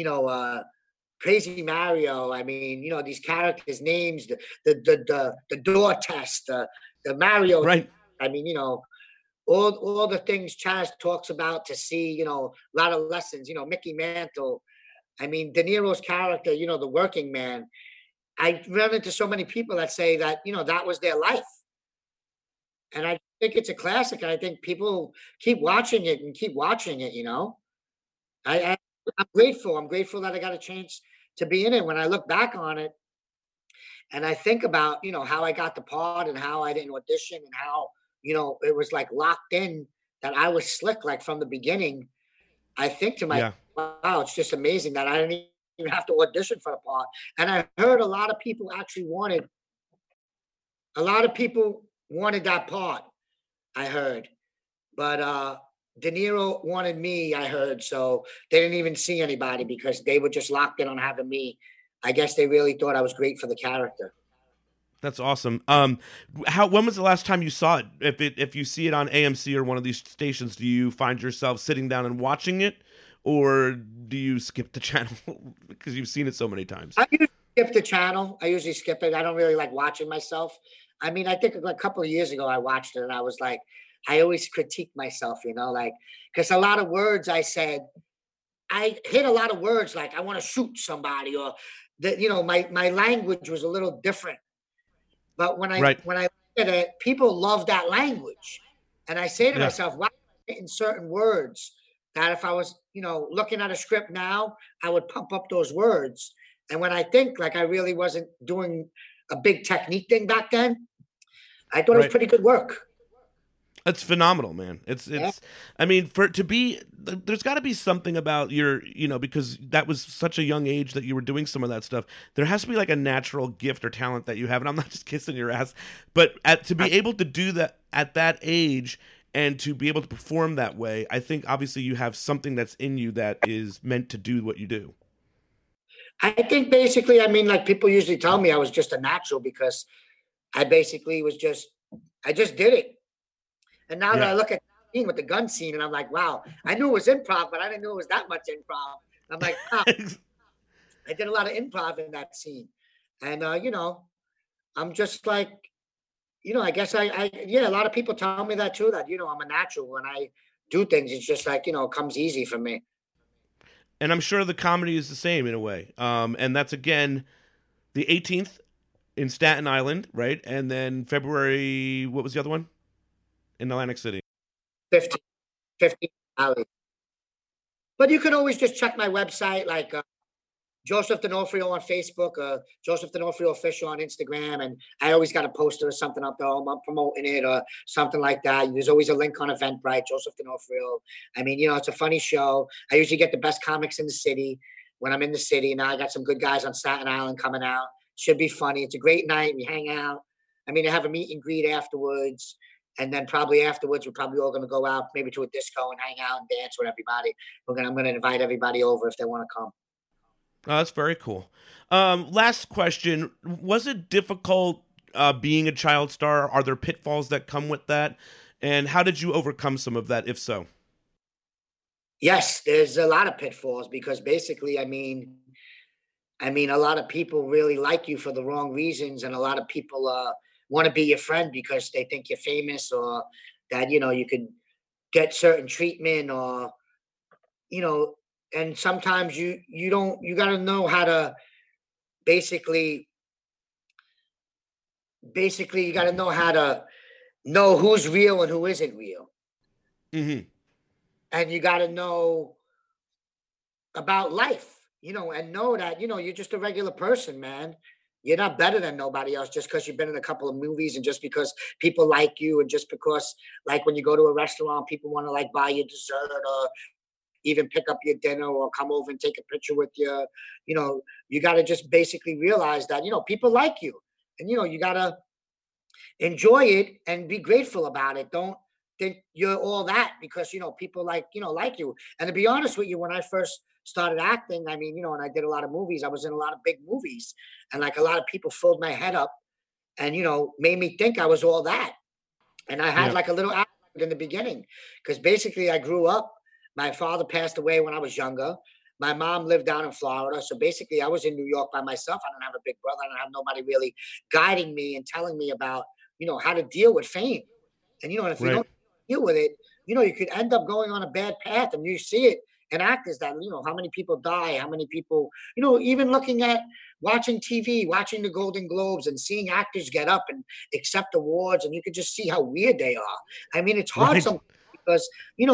Crazy Mario. I mean, these characters' names, the door test, the Mario. Right. I mean, all the things Chaz talks about to see, a lot of lessons, Mickey Mantle. I mean, De Niro's character, the working man. I run into so many people that say that, that was their life. And I think it's a classic. I think people keep watching it and keep watching it, I'm grateful. I'm grateful that I got a chance to be in it. When I look back on it and I think about, how I got the part and how I didn't audition and how, it was like locked in that I was Slick, like from the beginning. I think to myself, wow, it's just amazing that I didn't even have to audition for the part. And I heard a lot of people actually wanted that part, I heard. But De Niro wanted me, I heard. So they didn't even see anybody because they were just locked in on having me. I guess they really thought I was great for the character. That's awesome. When was the last time you saw it? If you see it on AMC or one of these stations, do you find yourself sitting down and watching it? Or do you skip the channel because you've seen it so many times? I usually skip the channel. I usually skip it. I don't really like watching myself. I mean, I think like a couple of years ago I watched it and I was like, I always critique myself, because a lot of words I said, I hit a lot of words like I want to shoot somebody or that, my language was a little different. But when I look at it, people love that language. And I say to myself, why in certain words that if I was, looking at a script now, I would pump up those words. And when I think like I really wasn't doing a big technique thing back then, I thought it was pretty good work. It's phenomenal, man. It's I mean, there's got to be something about your, because that was such a young age that you were doing some of that stuff. There has to be like a natural gift or talent that you have. And I'm not just kissing your ass, but to be able to do that at that age and to be able to perform that way, I think obviously you have something that's in you that is meant to do what you do. I think basically, I mean, like people usually tell me I was just a natural because I basically I just did it. And now that I look at the scene with the gun scene and I'm like, wow, I knew it was improv, but I didn't know it was that much improv. I'm like, wow, I did a lot of improv in that scene. And, I'm just like, I guess a lot of people tell me that too, that, I'm a natural when I do things. It's just like, it comes easy for me. And I'm sure the comedy is the same in a way. And that's, again, the 18th in Staten Island, right? And then February, what was the other one? In Atlantic City. 15 Alley. But you can always just check my website, like Joseph D'Onofrio on Facebook, Joseph D'Onofrio Official on Instagram. And I always got a poster or something up there. I'm promoting it or something like that. There's always a link on Eventbrite, Joseph D'Onofrio. I mean, it's a funny show. I usually get the best comics in the city when I'm in the city. Now I got some good guys on Staten Island coming out. Should be funny. It's a great night. We hang out. I mean, I have a meet and greet afterwards. And then probably afterwards, we're probably all going to go out maybe to a disco and hang out and dance with everybody. I'm going to invite everybody over if they want to come. Oh, that's very cool. Last question. Was it difficult being a child star? Are there pitfalls that come with that? And how did you overcome some of that, if so? Yes, there's a lot of pitfalls because basically, I mean, a lot of people really like you for the wrong reasons. And a lot of people want to be your friend because they think you're famous or that, you could get certain treatment or, and sometimes you got to know how to basically you got to know how to know who's real and who isn't real. Mm-hmm. And you got to know about life, and know that, you're just a regular person, man. You're not better than nobody else just because you've been in a couple of movies and just because people like you and just because, like, when you go to a restaurant, people want to, like, buy you dessert or even pick up your dinner or come over and take a picture with you. You got to just basically realize that, people like you. And, you got to enjoy it and be grateful about it. Don't think you're all that because, people like you. And to be honest with you, when I first started acting, I mean, and I did a lot of movies. I was in a lot of big movies and like a lot of people filled my head up and, made me think I was all that. And I had like a little attitude in the beginning because basically I grew up. My father passed away when I was younger. My mom lived down in Florida. So basically I was in New York by myself. I don't have a big brother. I don't have nobody really guiding me and telling me about, how to deal with fame. And, and if you don't deal with it, you could end up going on a bad path. And you see it in actors that, how many people die, how many people, even looking at watching TV, watching the Golden Globes and seeing actors get up and accept awards. And you could just see how weird they are. I mean, it's hard sometimes because,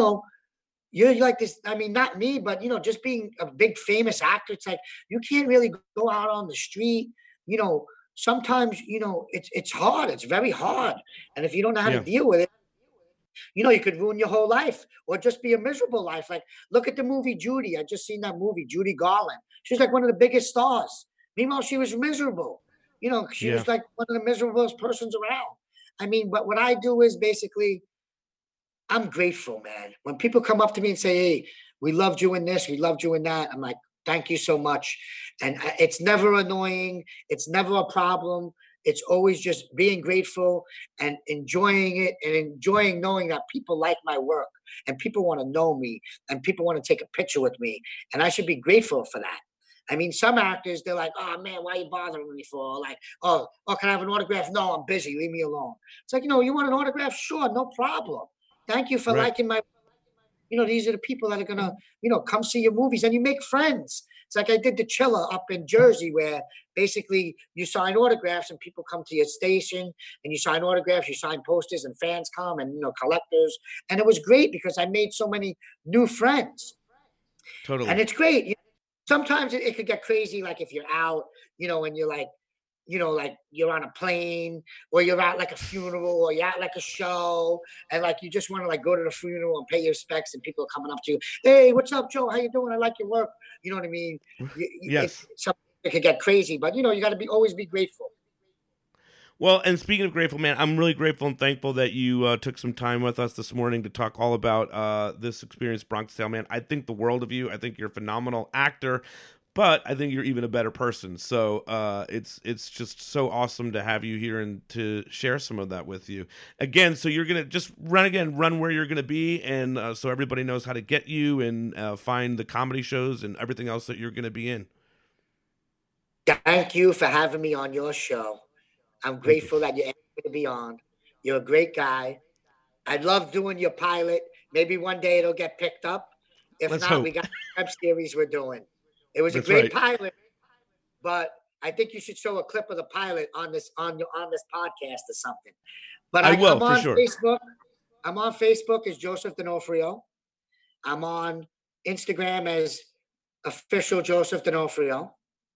you're like this. I mean, not me, but, just being a big famous actor, it's like you can't really go out on the street. Sometimes, it's hard. It's very hard. And if you don't know how to deal with it, you could ruin your whole life or just be a miserable life. Like, look at the movie Judy. I just seen that movie, Judy Garland. She's like one of the biggest stars. Meanwhile, she was miserable. She was like one of the miserablest persons around. I mean, but what I do is basically, I'm grateful, man. When people come up to me and say, hey, we loved you in this, we loved you in that, I'm like, thank you so much. And it's never annoying. It's never a problem. It's always just being grateful and enjoying it and enjoying knowing that people like my work and people want to know me and people want to take a picture with me. And I should be grateful for that. I mean, some actors, they're like, oh, man, why are you bothering me for? Like, oh, can I have an autograph? No, I'm busy. Leave me alone. It's like, you want an autograph? Sure, no problem. Thank you for liking my, these are the people that are going to, come see your movies and you make friends. It's like I did the Chiller up in Jersey where basically you sign autographs and people come to your station and you sign autographs, you sign posters and fans come and, collectors. And it was great because I made so many new friends. Totally. And it's great. Sometimes it could get crazy. Like if you're out, and you're like, like you're on a plane or you're at like a funeral or you're at like a show and like you just want to like go to the funeral and pay your respects and people are coming up to you. Hey, what's up, Joe? How you doing? I like your work. You know what I mean? Yes. It could get crazy, but you got to always be grateful. Well, and speaking of grateful, man, I'm really grateful and thankful that you took some time with us this morning to talk all about this experience, Bronx Tale, man. I think the world of you. I think you're a phenomenal actor. But I think you're even a better person. So it's just so awesome to have you here and to share some of that with you. Again, so you're going to just run where you're going to be. And so everybody knows how to get you and find the comedy shows and everything else that you're going to be in. Thank you for having me on your show. I'm grateful that you're able to be on. You're a great guy. I love doing your pilot. Maybe one day it'll get picked up. If Let's not, hope. We got a web series we're doing. It was That's a great right. pilot, but I think you should show a clip of the pilot on this podcast or something. But I will, I'm on for sure. Facebook. I'm on Facebook as Joseph D'Onofrio. I'm on Instagram as official Joseph D'Onofrio.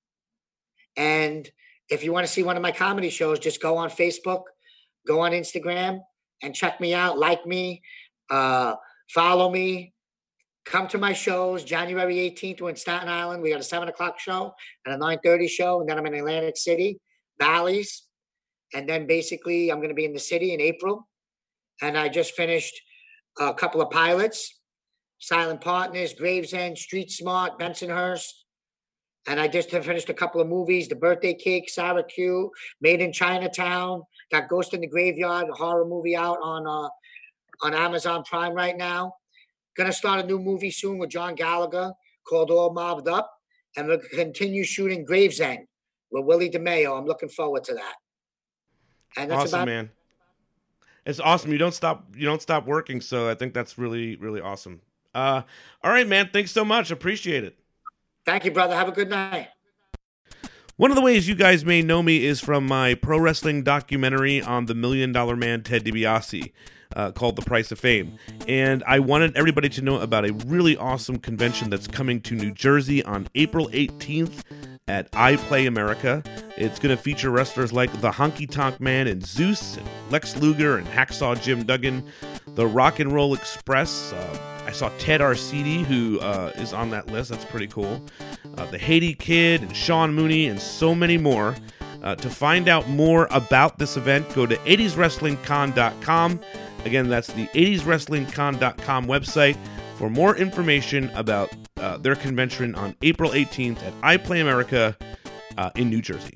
And if you want to see one of my comedy shows, just go on Facebook, go on Instagram, and check me out. Like me, follow me. come to my shows. January 18th, we're in Staten Island. We got a 7 o'clock show and a 9:30 show. And then I'm in Atlantic City, Bally's. And then basically I'm going to be in the city in April. And I just finished a couple of pilots, Silent Partners, Gravesend, Street Smart, Bensonhurst. And I just finished a couple of movies, The Birthday Cake, Sarah Q, Made in Chinatown, got Ghost in the Graveyard, a horror movie out on Amazon Prime right now. Gonna start a new movie soon with John Gallagher called All Mobbed Up. And we'll continue shooting Gravesend with Willie DeMeo. I'm looking forward to that. And that's awesome, man. It's awesome. You don't stop working, so I think that's really, really awesome. All right, man. Thanks so much. Appreciate it. Thank you, brother. Have a good night. One of the ways you guys may know me is from my pro wrestling documentary on the $1 Million Man Ted DiBiase called The Price of Fame. And I wanted everybody to know about a really awesome convention that's coming to New Jersey on April 18th at I Play America. It's going to feature wrestlers like the Honky Tonk Man and Zeus, and Lex Luger and Hacksaw Jim Duggan, the Rock and Roll Express. I saw Ted Arcidi, who is on that list. That's pretty cool. The Haiti Kid and Sean Mooney and so many more. To find out more about this event, go to 80swrestlingcon.com. Again, that's the 80swrestlingcon.com website for more information about their convention on April 18th at I Play America in New Jersey.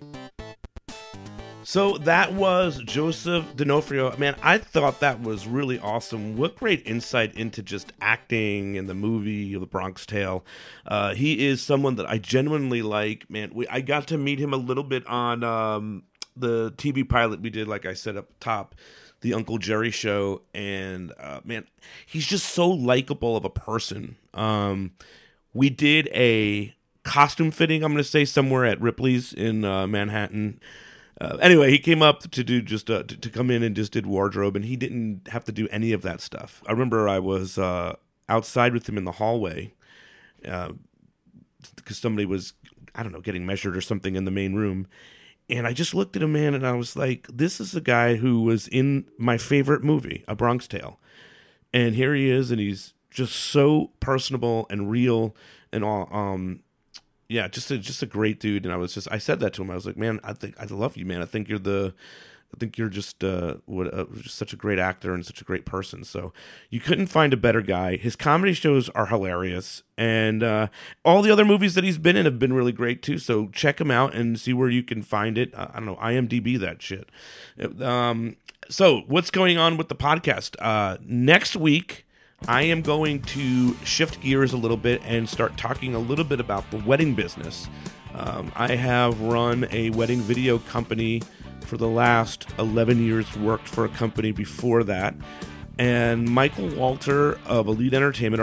So that was Joseph D'Onofrio. Man, I thought that was really awesome. What great insight into just acting in the movie The Bronx Tale. He is someone that I genuinely like. Man, I got to meet him a little bit on the TV pilot we did, like I said up top, the Uncle Jerry show. And man, he's just so likable of a person. We did a costume fitting, I'm going to say, somewhere at Ripley's in Manhattan. Anyway, he came up to do just to come in and just did wardrobe, and he didn't have to do any of that stuff. I remember I was outside with him in the hallway because somebody was, I don't know, getting measured or something in the main room. And I just looked at him, man, and I was like, this is a guy who was in my favorite movie, A Bronx Tale. And here he is, and he's just so personable and real and all. Yeah, just a great dude. And I said that to him. I was like, man, I love you, man. I think you're just just such a great actor and such a great person. So you couldn't find a better guy. His comedy shows are hilarious, and all the other movies that he's been in have been really great too. So check him out and see where you can find it. I don't know, IMDb that shit. So what's going on with the podcast? Next week, I am going to shift gears a little bit and start talking a little bit about the wedding business. I have run a wedding video company for the last 11 years, worked for a company before that. And Mike Walter of Elite Entertainment,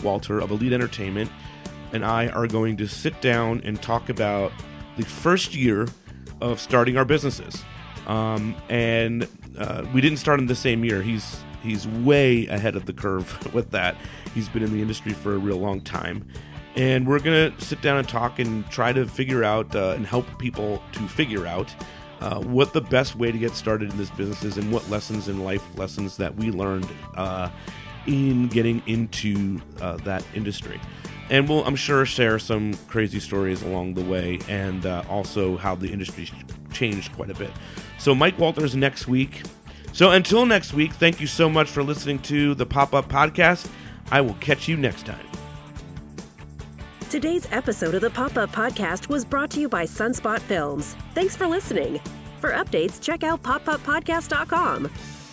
and I are going to sit down and talk about the first year of starting our businesses. And we didn't start in the same year. He's way ahead of the curve with that. He's been in the industry for a real long time. And we're going to sit down and talk and try to figure out and help people to figure out what the best way to get started in this business is and what lessons in life lessons that we learned in getting into that industry. And we'll, I'm sure, share some crazy stories along the way and also how the industry's changed quite a bit. So Mike Walters next week. So until next week, thank you so much for listening to the Pop-Up Podcast. I will catch you next time. Today's episode of the Pop-Up Podcast was brought to you by Sunspot Films. Thanks for listening. For updates, check out popuppodcast.com.